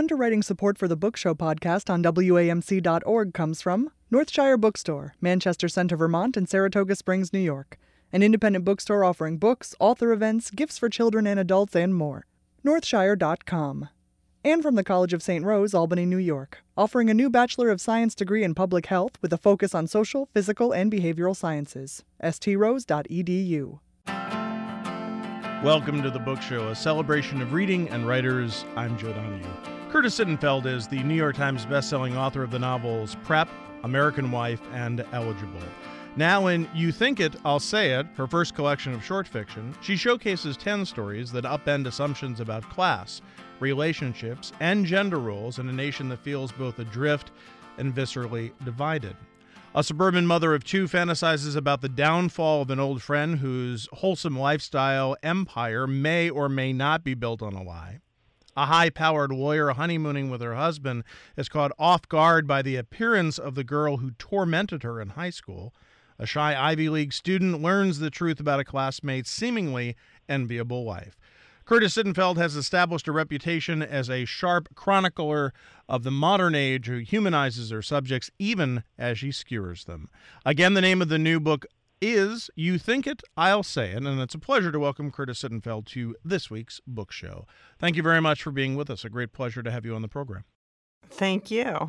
underwriting support for the Book Show podcast on WAMC.org comes from Northshire Bookstore, Manchester Center, Vermont, and Saratoga Springs, New York. An independent bookstore offering books, author events, gifts for children and adults, and more. Northshire.com. And from the College of St. Rose, Albany, New York, offering a new Bachelor of Science degree in Public Health with a focus on social, physical, and behavioral sciences. strose.edu. Welcome to The Book Show, a celebration of reading and writers. I'm Joe Donahue. Curtis Sittenfeld is the New York Times bestselling author of the novels Prep, American Wife, and Eligible. Now in You Think It, I'll Say It, her first collection of short fiction, she showcases 10 stories that upend assumptions about class, relationships, and gender roles in a nation that feels both adrift and viscerally divided. A suburban mother of two fantasizes about the downfall of an old friend whose wholesome lifestyle empire may or may not be built on a lie. A high-powered lawyer honeymooning with her husband is caught off guard by the appearance of the girl who tormented her in high school. A shy Ivy League student learns the truth about a classmate's seemingly enviable life. Curtis Sittenfeld has established a reputation as a sharp chronicler of the modern age who humanizes her subjects even as she skewers them. Again, the name of the new book is You Think It, I'll Say It, and it's a pleasure to welcome Curtis Sittenfeld to this week's book show. Thank you very much for being with us. A great pleasure to have you on the program. Thank you.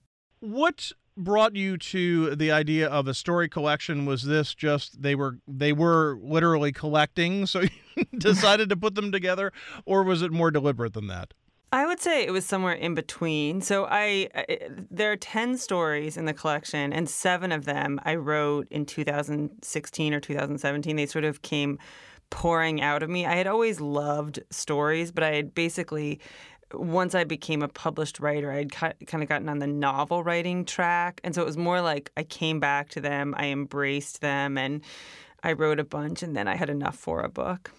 What brought you to the idea of a story collection? Was this just they were literally collecting, so you decided to put them together, or was it more deliberate than that? I would say it was somewhere in between. So there are 10 stories in the collection, and 7 of them I wrote in 2016 or 2017. They sort of came pouring out of me. I had always loved stories, but I had basically, once I became a published writer, I had kind of gotten on the novel writing track. And so it was more like I came back to them, I embraced them, and I wrote a bunch, and then I had enough for a book.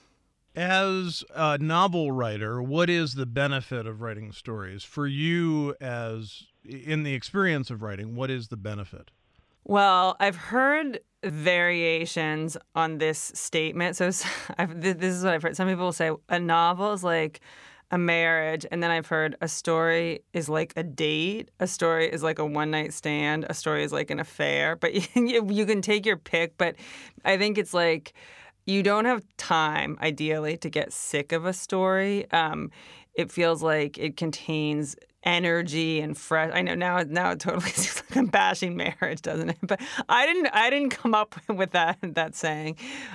As a novel writer, what is the benefit of writing stories? For you, as in the experience of writing, what is the benefit? Well, I've heard variations on this statement. So this is what I've heard. Some people will say a novel is like a marriage, and then I've heard a story is like a date, a story is like a one-night stand, a story is like an affair. But you can take your pick, but I think it's like you don't have time, ideally, to get sick of a story. It feels like it contains energy and fresh. I know now it totally seems like I'm bashing marriage, doesn't it? But I didn't come up with that saying.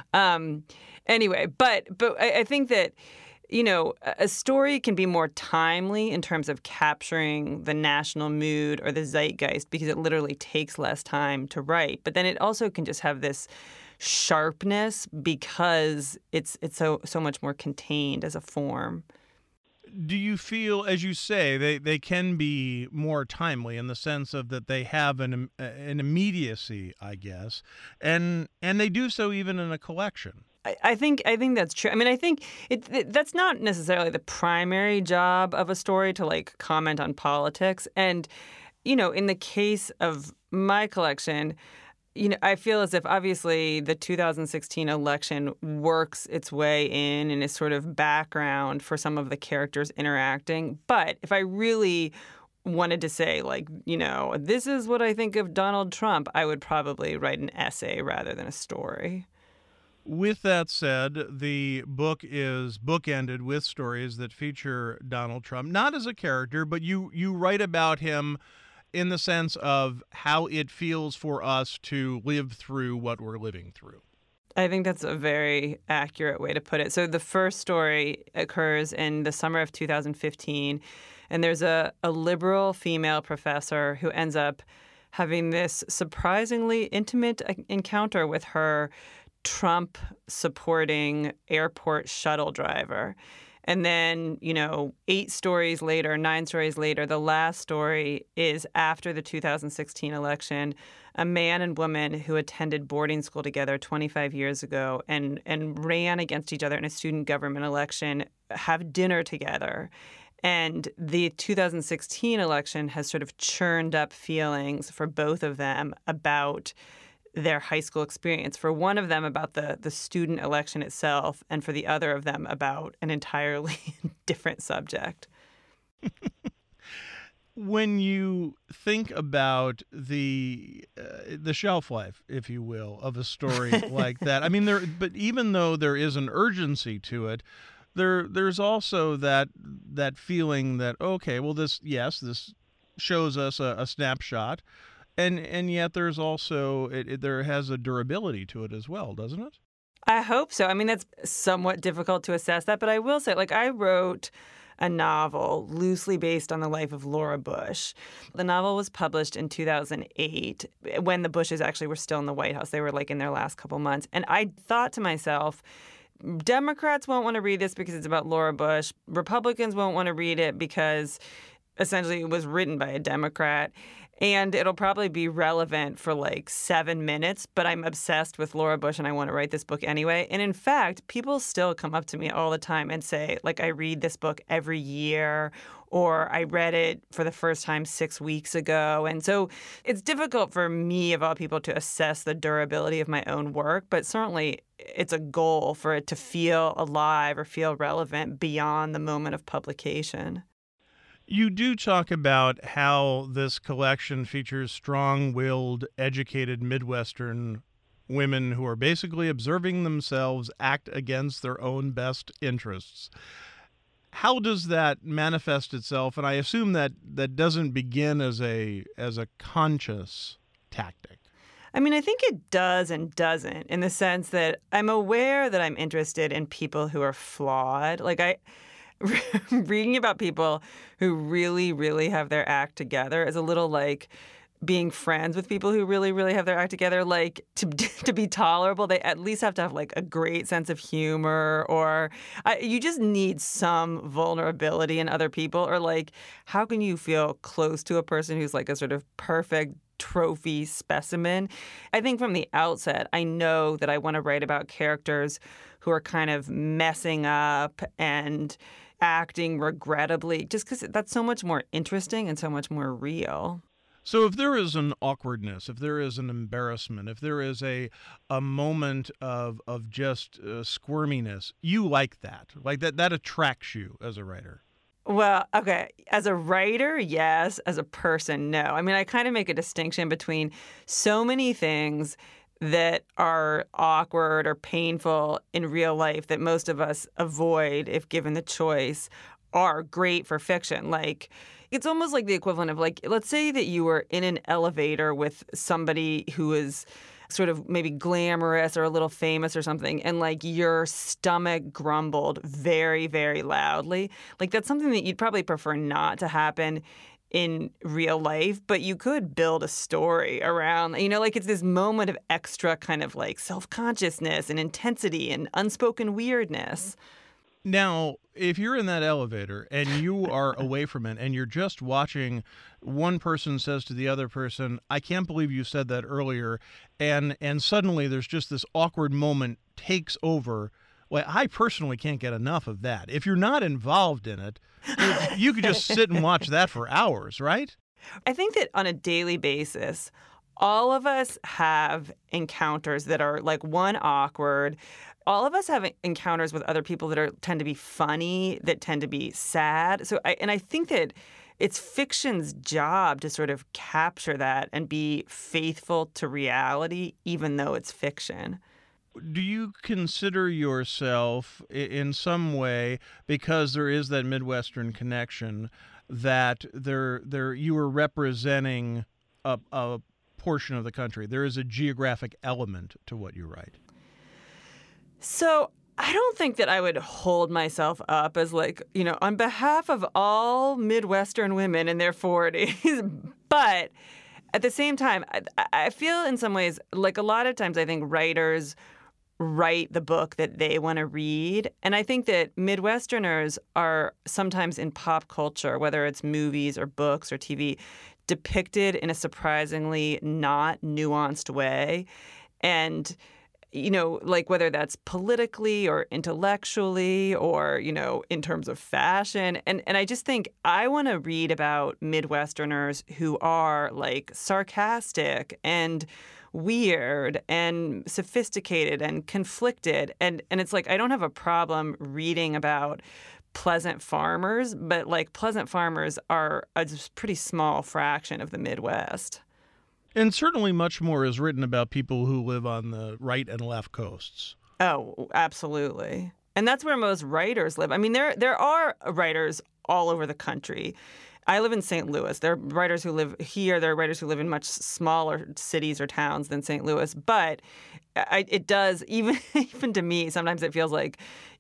Anyway, but I think that, you know, a story can be more timely in terms of capturing the national mood or the zeitgeist because it literally takes less time to write. But then it also can just have this sharpness because it's so much more contained as a form. Do you feel, as you say, they can be more timely in the sense of that they have an immediacy, I guess, and they do so even in a collection? I think that's true. I mean, I think that's not necessarily the primary job of a story to like comment on politics. And, you know, in the case of my collection, you know, I feel as if obviously the 2016 election works its way in and is sort of background for some of the characters interacting. But if I really wanted to say, like, you know, this is what I think of Donald Trump, I would probably write an essay rather than a story. With that said, the book is bookended with stories that feature Donald Trump, not as a character, but you write about him in the sense of how it feels for us to live through what we're living through. I think that's a very accurate way to put it. So the first story occurs in the summer of 2015, and there's a liberal female professor who ends up having this surprisingly intimate encounter with her Trump-supporting airport shuttle driver. And then, you know, 9 stories later, the last story is after the 2016 election, a man and woman who attended boarding school together 25 years ago and ran against each other in a student government election have dinner together. And the 2016 election has sort of churned up feelings for both of them about their high school experience. For one of them about the student election itself, and for the other of them about an entirely different subject. When you think about the shelf life, if you will, of a story like that, I mean, but even though there is an urgency to it, there's also that feeling that, okay, well, this shows us a snapshot, and yet there's also there has a durability to it as well, doesn't it? I hope so. I mean, that's somewhat difficult to assess that, but I will say, like, I wrote a novel loosely based on the life of Laura Bush. The novel was published in 2008 when the Bushes actually were still in the White House. They were like in their last couple months. And I thought to myself, Democrats won't want to read this because it's about Laura Bush. Republicans won't want to read it because essentially it was written by a Democrat. And it'll probably be relevant for like 7 minutes, but I'm obsessed with Laura Bush and I want to write this book anyway. And in fact, people still come up to me all the time and say, like, I read this book every year, or I read it for the first time 6 weeks ago. And so it's difficult for me, of all people, to assess the durability of my own work, but certainly it's a goal for it to feel alive or feel relevant beyond the moment of publication. You do talk about how this collection features strong-willed, educated Midwestern women who are basically observing themselves act against their own best interests. How does that manifest itself? And I assume that doesn't begin as a conscious tactic. I mean, I think it does and doesn't, in the sense that I'm aware that I'm interested in people who are flawed. Reading about people who really, really have their act together is a little like being friends with people who really, really have their act together. Like, to be tolerable, they at least have to have like a great sense of humor, or you just need some vulnerability in other people. Or like, how can you feel close to a person who's like a sort of perfect trophy specimen? I think from the outset, I know that I want to write about characters who are kind of messing up and acting regrettably, just because that's so much more interesting and so much more real. So if there is an awkwardness, if there is an embarrassment, if there is a moment of just squirminess, you like that. Like that attracts you as a writer. Well, okay. As a writer, yes. As a person, no. I mean, I kind of make a distinction between so many things that are awkward or painful in real life that most of us avoid if given the choice are great for fiction. Like, it's almost like the equivalent of, like, let's say that you were in an elevator with somebody who is sort of maybe glamorous or a little famous or something, and like your stomach grumbled very, very loudly. Like, that's something that you'd probably prefer not to happen in real life, but you could build a story around, like it's this moment of extra kind of like self-consciousness and intensity and unspoken weirdness. Now, if you're in that elevator and you are away from it and you're just watching, one person says to the other person, I can't believe you said that earlier, and suddenly there's just this awkward moment takes over. Well, I personally can't get enough of that. If you're not involved in it, you could just sit and watch that for hours, right? I think that on a daily basis, all of us have encounters that are like, one, awkward. All of us have encounters with other people that tend to be funny, that tend to be sad. I think that it's fiction's job to sort of capture that and be faithful to reality, even though it's fiction. Do you consider yourself in some way, because there is that Midwestern connection, that you are representing a portion of the country? There is a geographic element to what you write. So I don't think that I would hold myself up as like, on behalf of all Midwestern women in their 40s. But at the same time, I feel in some ways, like a lot of times I think writers write the book that they want to read. And I think that Midwesterners are sometimes in pop culture, whether it's movies or books or TV, depicted in a surprisingly not nuanced way. And like whether that's politically or intellectually or, in terms of fashion. And I just think I want to read about Midwesterners who are like sarcastic and weird and sophisticated and conflicted. And it's like I don't have a problem reading about pleasant farmers, but like pleasant farmers are a just pretty small fraction of the Midwest. And certainly much more is written about people who live on the right and left coasts. Oh, absolutely. And that's where most writers live. I mean, there are writers all over the country. I live in St. Louis. There are writers who live here. There are writers who live in much smaller cities or towns than St. Louis. But it does, even to me, sometimes it feels like,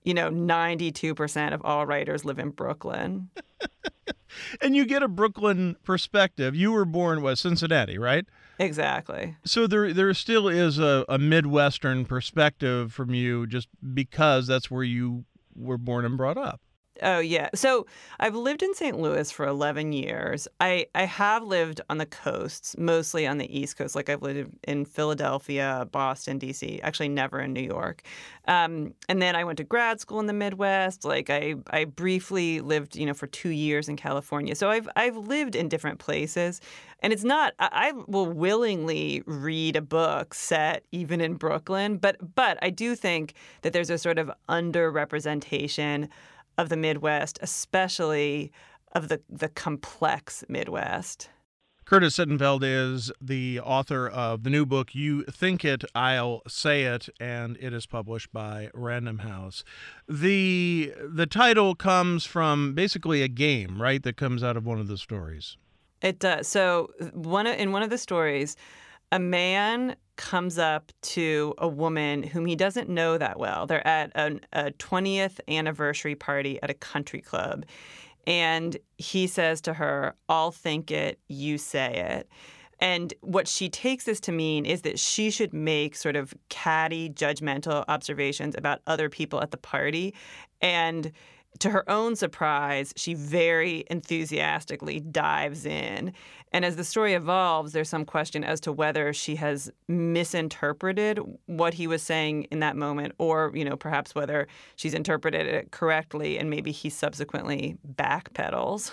92% of all writers live in Brooklyn. And you get a Brooklyn perspective. You were born, Cincinnati, right? Exactly. So there still is a Midwestern perspective from you just because that's where you were born and brought up. Oh, yeah. So I've lived in St. Louis for 11 years. I have lived on the coasts, mostly on the East Coast. Like I've lived in Philadelphia, Boston, D.C., actually never in New York. And then I went to grad school in the Midwest. Like I briefly lived, for 2 years in California. So I've lived in different places. And it's not, I will willingly read a book set even in Brooklyn. But I do think that there's a sort of underrepresentation of the Midwest, especially of the complex Midwest. Curtis Sittenfeld is the author of the new book, You Think It, I'll Say It, and it is published by Random House. The title comes from basically a game, right, that comes out of one of the stories. It does. So in one of the stories, a man comes up to a woman whom he doesn't know that well. They're at a 20th anniversary party at a country club. And he says to her, "I'll think it, you say it." And what she takes this to mean is that she should make sort of catty, judgmental observations about other people at the party. And to her own surprise, she very enthusiastically dives in. And as the story evolves, there's some question as to whether she has misinterpreted what he was saying in that moment or, perhaps whether she's interpreted it correctly and maybe he subsequently backpedals.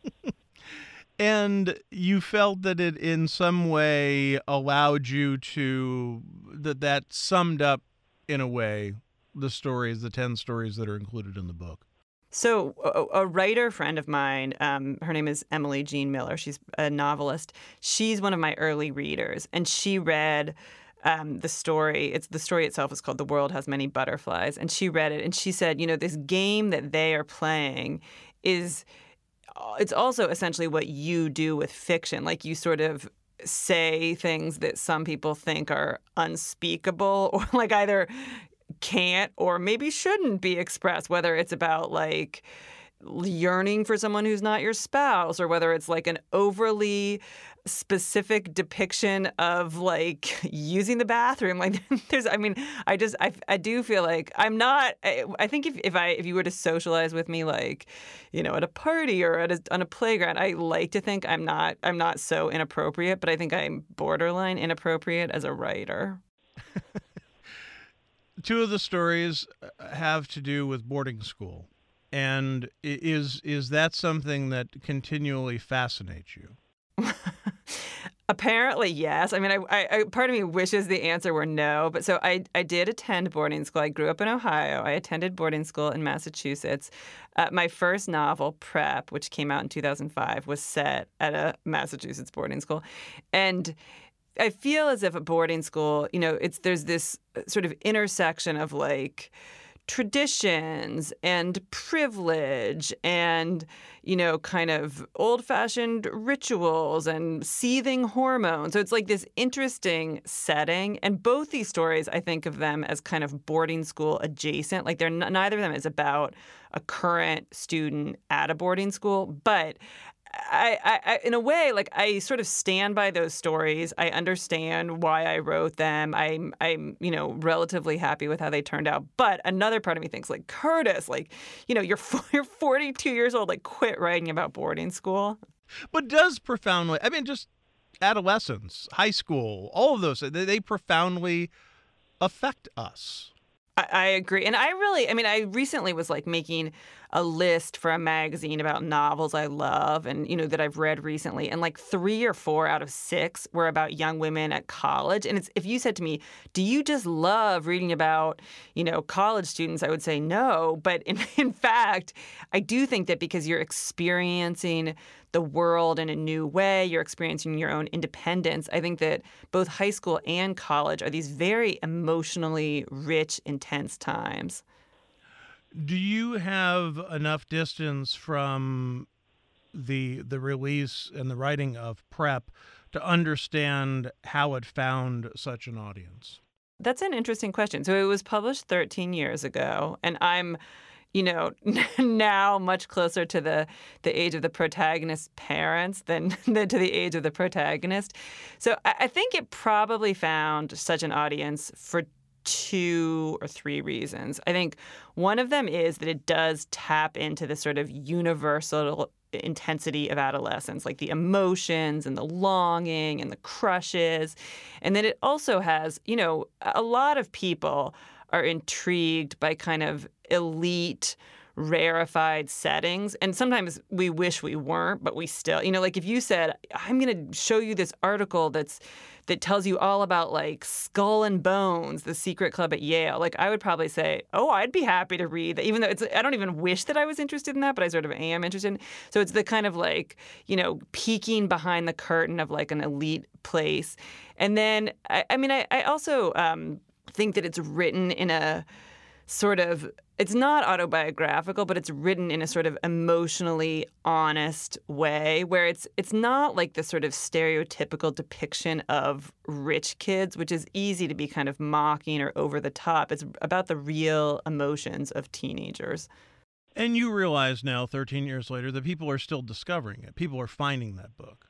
And you felt that it in some way allowed you to, that summed up, in a way, the 10 stories that are included in the book. So a writer friend of mine, her name is Emily Jean Miller. She's a novelist. She's one of my early readers, and she read the story. The story itself is called The World Has Many Butterflies, and she read it, and she said, this game that they are playing it's also essentially what you do with fiction. Like you sort of say things that some people think are unspeakable or like either can't or maybe shouldn't be expressed, whether it's about like yearning for someone who's not your spouse or whether it's like an overly specific depiction of like using the bathroom. Like I do feel like I'm not, I think if you were to socialize with me, like, at a party or on a playground, I like to think I'm not so inappropriate, but I think I'm borderline inappropriate as a writer. Two of the stories have to do with boarding school. And is that something that continually fascinates you? Apparently, yes. I mean, I part of me wishes the answer were no. But so I did attend boarding school. I grew up in Ohio. I attended boarding school in Massachusetts. My first novel, Prep, which came out in 2005, was set at a Massachusetts boarding school. And I feel as if at boarding school, there's this sort of intersection of like traditions and privilege and, kind of old-fashioned rituals and seething hormones. So it's like this interesting setting. And both these stories, I think of them as kind of boarding school adjacent. Like neither of them is about a current student at a boarding school, but I in a way, like I sort of stand by those stories. I understand why I wrote them. I'm relatively happy with how they turned out. But another part of me thinks like, Curtis, like, you're 42 years old, like quit writing about boarding school. But does profoundly, just adolescence, high school, all of those, they profoundly affect us. I agree. And I recently was like making a list for a magazine about novels I love and, that I've read recently. And like 3 or 4 out of 6 were about young women at college. And if you said to me, do you just love reading about, college students? I would say no. But in fact, I do think that because you're experiencing the world in a new way, you're experiencing your own independence. I think that both high school and college are these very emotionally rich, intense times. Do you have enough distance from the release and the writing of Prep to understand how it found such an audience? That's an interesting question. So it was published 13 years ago, and I'm now much closer to the age of the protagonist's parents than to the age of the protagonist. So I think it probably found such an audience for 2 or 3 reasons. I think one of them is that it does tap into the sort of universal intensity of adolescence, like the emotions and the longing and the crushes. And then it also has, a lot of people are intrigued by kind of elite, rarefied settings. And sometimes we wish we weren't, but we still, like if you said, I'm going to show you this article that tells you all about like Skull and Bones, the secret club at Yale, like I would probably say, oh, I'd be happy to read that, even though I don't even wish that I was interested in that, but I sort of am interested. So it's the kind of like, peeking behind the curtain of like an elite place. And then, I also think that it's written in a sort of, it's not autobiographical, but it's written in a sort of emotionally honest way where it's not like the sort of stereotypical depiction of rich kids, which is easy to be kind of mocking or over the top. It's about the real emotions of teenagers. And you realize now, 13 years later, that people are still discovering it. People are finding that book.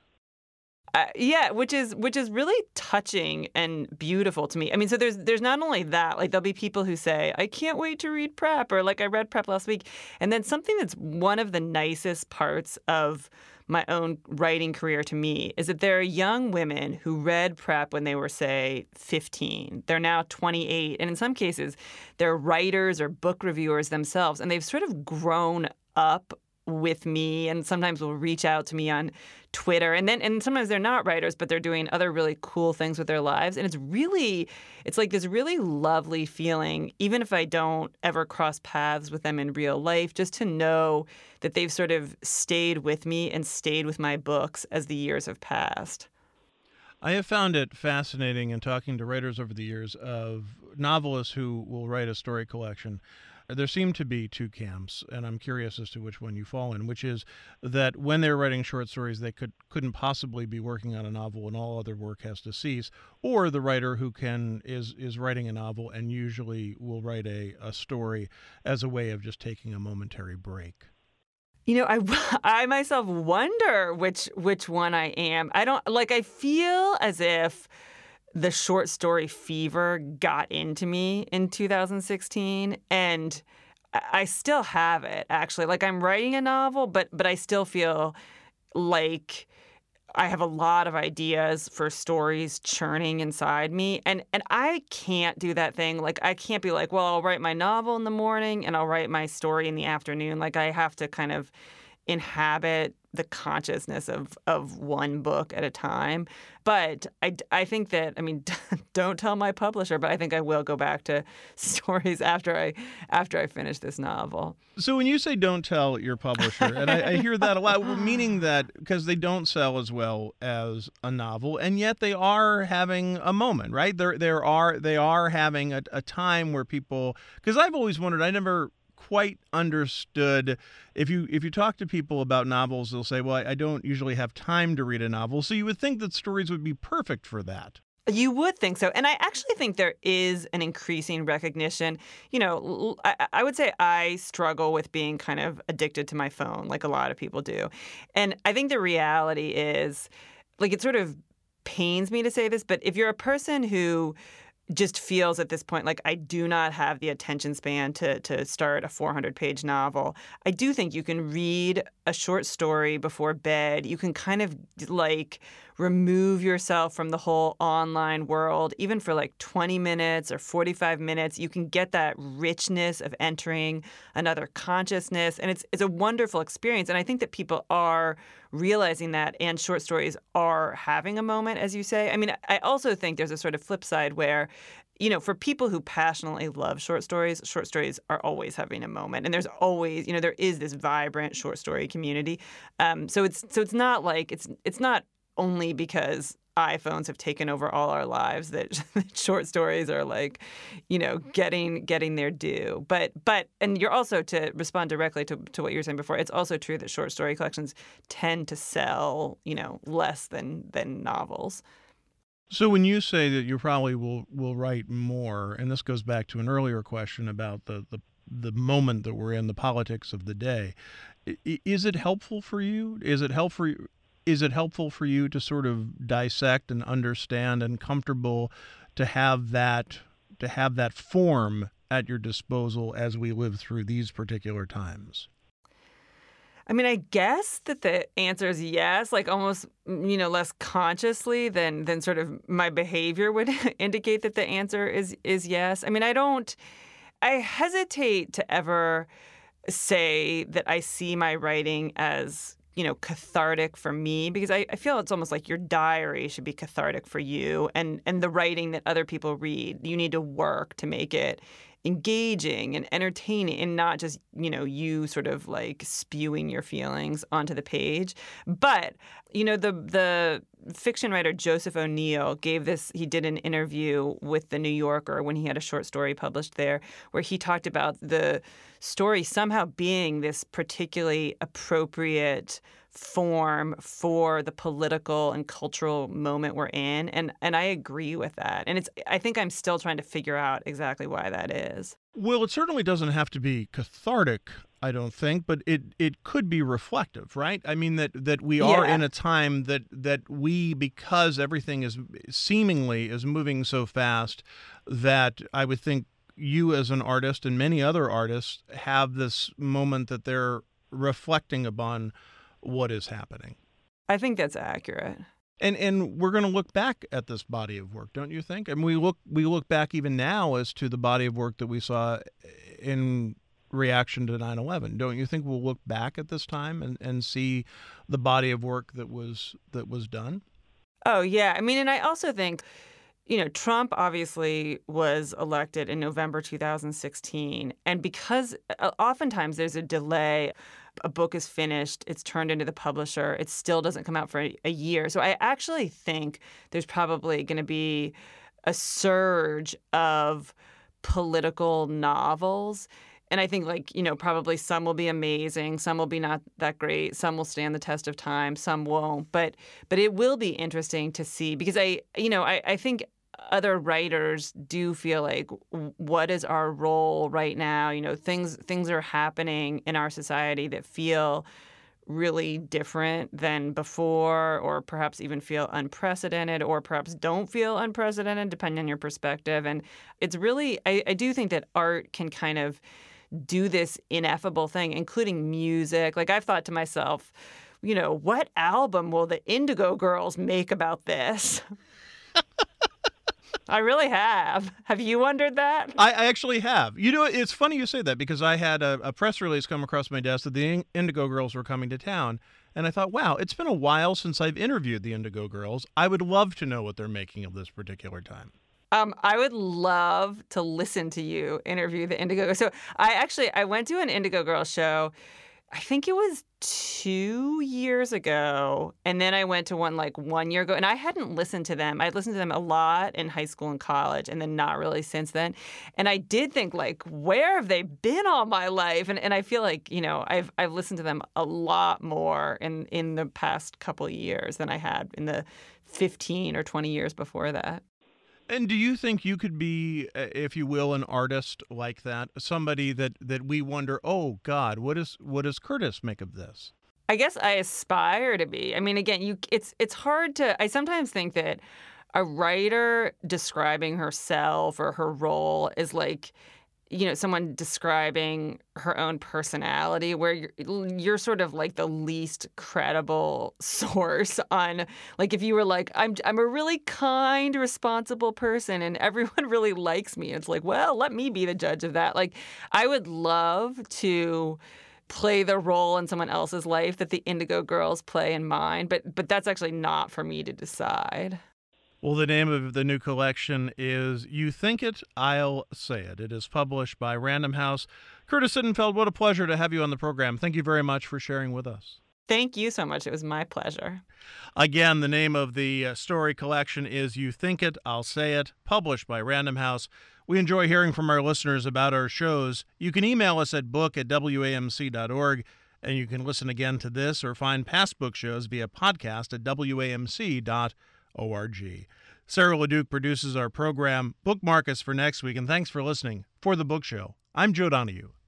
Yeah, which is really touching and beautiful to me. I mean, so there's not only that, like there'll be people who say, I can't wait to read Prep, or like I read Prep last week. And then something that's one of the nicest parts of my own writing career to me is that there are young women who read Prep when they were, say, 15. They're now 28. And in some cases, they're writers or book reviewers themselves. And they've sort of grown up with me, and sometimes will reach out to me on Twitter, and sometimes they're not writers, but they're doing other really cool things with their lives, and it's like this really lovely feeling, even if I don't ever cross paths with them in real life, just to know that they've sort of stayed with me and stayed with my books as the years have passed. I have found it fascinating in talking to writers over the years of novelists who will write a story collection. There seem to be 2 camps, and I'm curious as to which one you fall in, which is that when they're writing short stories, they couldn't possibly be working on a novel and all other work has to cease, or the writer who is writing a novel and usually will write a story as a way of just taking a momentary break. I myself wonder which one I am. I feel as if the short story fever got into me in 2016, and I still have it, actually. Like, I'm writing a novel, but I still feel like I have a lot of ideas for stories churning inside me, and I can't do that thing. Like, I can't be like, well, I'll write my novel in the morning and I'll write my story in the afternoon. Like, I have to kind of inhabit the consciousness of one book at a time. But I think that, don't tell my publisher, but I think I will go back to stories after I finish this novel. So when you say don't tell your publisher, and I hear that a lot, meaning that because they don't sell as well as a novel, and yet they are having a moment, right? They are having a time where people, because I've always wondered, I never quite understood, if you talk to people about novels, they'll say, well, I don't usually have time to read a novel. So you would think that stories would be perfect for that. You would think so. And I actually think there is an increasing recognition. I would say I struggle with being kind of addicted to my phone, like a lot of people do. And I think the reality is, like, it sort of pains me to say this, but if you're a person who just feels at this point like I do not have the attention span to start a 400-page novel. I do think you can read a short story before bed. You can kind of like remove yourself from the whole online world, even for like 20 minutes or 45 minutes. You can get that richness of entering another consciousness, and it's a wonderful experience. And I think that people are realizing that, and short stories are having a moment, as you say. I mean, I also think there's a sort of flip side where, for people who passionately love short stories are always having a moment, and there's always, there is this vibrant short story community. So it's not like it's not only because iPhones have taken over all our lives that short stories are like, getting their due. But and you're also, to respond directly to what you were saying before, it's also true that short story collections tend to sell, less than novels. So when you say that you probably will write more, and this goes back to an earlier question about the moment that we're in, the politics of the day, is it helpful for you? Is it helpful for you to sort of dissect and understand and comfortable to have that form at your disposal as we live through these particular times? I mean, I guess that the answer is yes, like almost, less consciously than sort of my behavior would indicate that the answer is yes. I mean, I hesitate to ever say that I see my writing as, cathartic for me, because I feel it's almost like your diary should be cathartic for you, and the writing that other people read, you need to work to make it engaging and entertaining, and not just, you sort of like spewing your feelings onto the page. But, the fiction writer Joseph O'Neill he did an interview with The New Yorker when he had a short story published there, where he talked about the story somehow being this particularly appropriate form for the political and cultural moment we're in. And I agree with that. And I think I'm still trying to figure out exactly why that is. Well, it certainly doesn't have to be cathartic, I don't think, but it could be reflective, right? I mean, that we are in a time that we, because everything is moving so fast, that I would think you as an artist and many other artists have this moment that they're reflecting upon what is happening. I think that's accurate. And we're going to look back at this body of work, don't you think? I mean, we look back even now as to the body of work that we saw in reaction to 9/11. Don't you think we'll look back at this time and see the body of work that was done? Oh, yeah. I mean, and I also think, Trump obviously was elected in November 2016. And because oftentimes there's a delay, a book is finished, it's turned into the publisher, it still doesn't come out for a year. So I actually think there's probably going to be a surge of political novels. And I think, probably some will be amazing, some will be not that great, some will stand the test of time, some won't. But it will be interesting to see, because I think other writers do feel like, what is our role right now? Things are happening in our society that feel really different than before, or perhaps even feel unprecedented, or perhaps don't feel unprecedented, depending on your perspective. And it's really, I do think that art can kind of do this ineffable thing, including music. Like, I've thought to myself, what album will the Indigo Girls make about this? I really have. Have you wondered that? I actually have. It's funny you say that, because I had a press release come across my desk that the Indigo Girls were coming to town. And I thought, wow, it's been a while since I've interviewed the Indigo Girls. I would love to know what they're making of this particular time. I would love to listen to you interview the Indigo Girls. So I went to an Indigo Girls show, I think it was 2 years ago, and then I went to one 1 year ago, and I hadn't listened to them. I'd listened to them a lot in high school and college, and then not really since then. And I did think, where have they been all my life? And I feel like, I've listened to them a lot more in the past couple of years than I had in the 15 or 20 years before that. And do you think you could be, if you will, an artist like that? Somebody that we wonder, oh, God, what does Curtis make of this? I guess I aspire to be. I mean, again, it's hard to. I sometimes think that a writer describing herself or her role is like, someone describing her own personality, where you're sort of like the least credible source on, like, if you were like, I'm a really kind, responsible person and everyone really likes me. It's like, well, let me be the judge of that. Like, I would love to play the role in someone else's life that the Indigo Girls play in mine, but that's actually not for me to decide. Well, the name of the new collection is You Think It, I'll Say It. It is published by Random House. Curtis Sittenfeld, what a pleasure to have you on the program. Thank you very much for sharing with us. Thank you so much. It was my pleasure. Again, the name of the story collection is You Think It, I'll Say It, published by Random House. We enjoy hearing from our listeners about our shows. You can email us at book@wamc.org, and you can listen again to this or find past book shows via podcast at wamc.org. Sarah LeDuc produces our program. Bookmark us for next week, and thanks for listening. For The Book Show, I'm Joe Donahue.